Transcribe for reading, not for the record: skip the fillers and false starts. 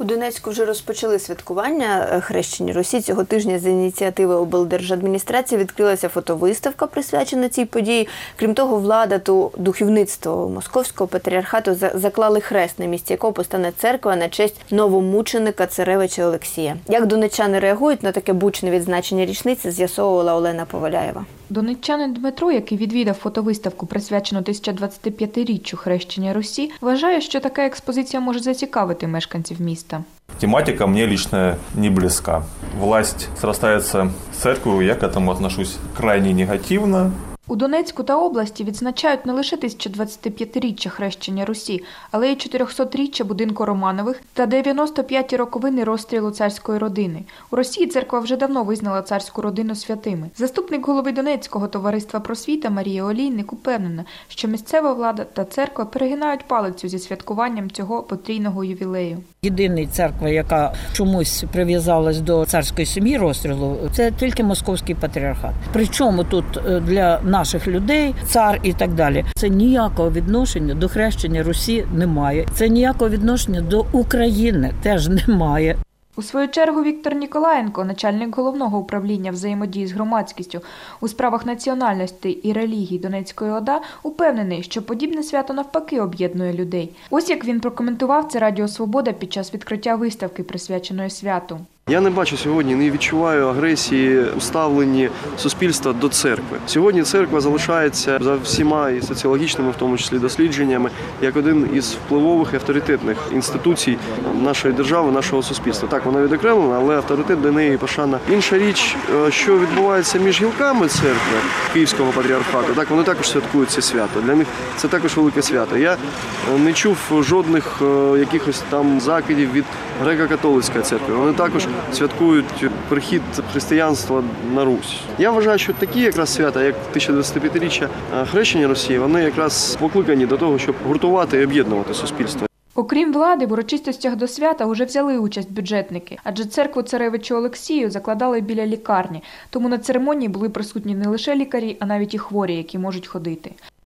У Донецьку вже розпочали святкування хрещення Русі. Цього тижня з ініціативи облдержадміністрації відкрилася фотовиставка, присвячена цій події. Крім того, влада та духовництво Московського патріархату заклали хрест, на місці якого постане церква на честь новомученика царевича Олексія. Як донеччани реагують на таке бучне відзначення річниці, з'ясовувала Олена Поваляєва. Донеччанин Дмитро, який відвідав фотовиставку, присвячену 1025-річчю хрещення Русі, вважає, що така експозиція може зацікавити мешканців міста. Тематика мне лично не близка. Власть срастается с церковью, я к этому отношусь крайне негативно. У Донецьку та області відзначають не лише 1025-річчя хрещення Русі, але й 400-річчя будинку Романових та 95-ті роковини розстрілу царської родини. У Росії церква вже давно визнала царську родину святими. Заступник голови Донецького товариства «Просвіта» Марія Олійник упевнена, що місцева влада та церква перегинають палицю зі святкуванням цього потрійного ювілею. Єдина церква, яка чомусь прив'язалась до царської сім'ї розстрілу, це тільки Московський патріархат. Причому тут для наших людей цар і так далі. Це ніякого відношення до хрещення Русі немає. Це ніякого відношення до України теж немає. У свою чергу Віктор Ніколаєнко, начальник головного управління взаємодії з громадськістю у справах національності і релігій Донецької ОДА, упевнений, що подібне свято навпаки об'єднує людей. Ось як він прокоментував це Радіо Свобода під час відкриття виставки, присвяченої святу. Я не бачу сьогодні, не відчуваю агресії у ставленні суспільства до церкви. Сьогодні церква залишається за всіма і соціологічними, в тому числі, дослідженнями, як один із впливових і авторитетних інституцій нашої держави, нашого суспільства. Так, вона відокремлена, але авторитет до неї пошана. Інша річ, що відбувається між гілками церкви Київського патріархату, так, вони також святкують це свято. Для них це також велике свято. Я не чув жодних якихось там закидів від греко-католицької церкви. Вони також святкують прихід християнства на Русь. Я вважаю, що такі якраз свята, як 1025-річчя хрещення Росії, вони якраз покликані до того, щоб гуртувати і об'єднувати суспільство. Окрім влади, в урочистостях до свята уже взяли участь бюджетники, адже церкву царевичу Олексію закладали біля лікарні, тому на церемонії були присутні не лише лікарі, а навіть і хворі, які можуть ходити.